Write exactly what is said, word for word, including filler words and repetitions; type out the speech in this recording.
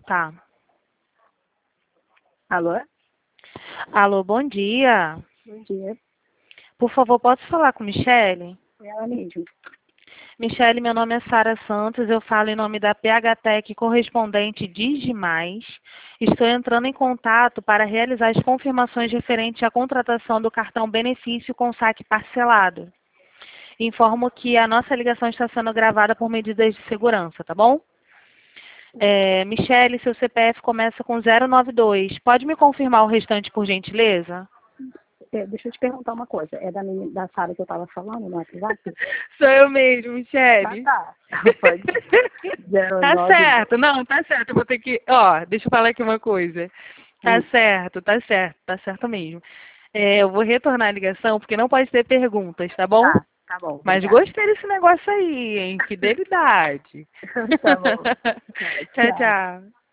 Tá. Alô? Alô, bom dia. Bom dia. Por favor, posso falar com Michele? É ela mesmo. Michele, meu nome é Sara Santos, eu falo em nome da P H Tech correspondente Digimais. Estou entrando em contato para realizar as confirmações referentes à contratação do cartão benefício com saque parcelado. Informo que a nossa ligação está sendo gravada por medidas de segurança, tá bom? É, Michele, seu C P F começa com zero nove dois. Pode me confirmar o restante, por gentileza? É, deixa eu te perguntar uma coisa. É da, menina- da Sara que eu estava falando no WhatsApp? Sou eu mesmo, Ah, Michele. tá. Pode. zero Tá nove dois. certo, não, tá certo. Eu vou ter que. Ó, deixa eu falar aqui uma coisa. Tá Hum, certo, tá certo, tá certo mesmo. É, eu vou retornar a ligação porque não pode ter perguntas, tá bom? Tá, tá bom, Mas obrigada. gostei desse negócio aí, hein? Fidelidade. Tá bom. Tá, Tchau, tchau. tchau.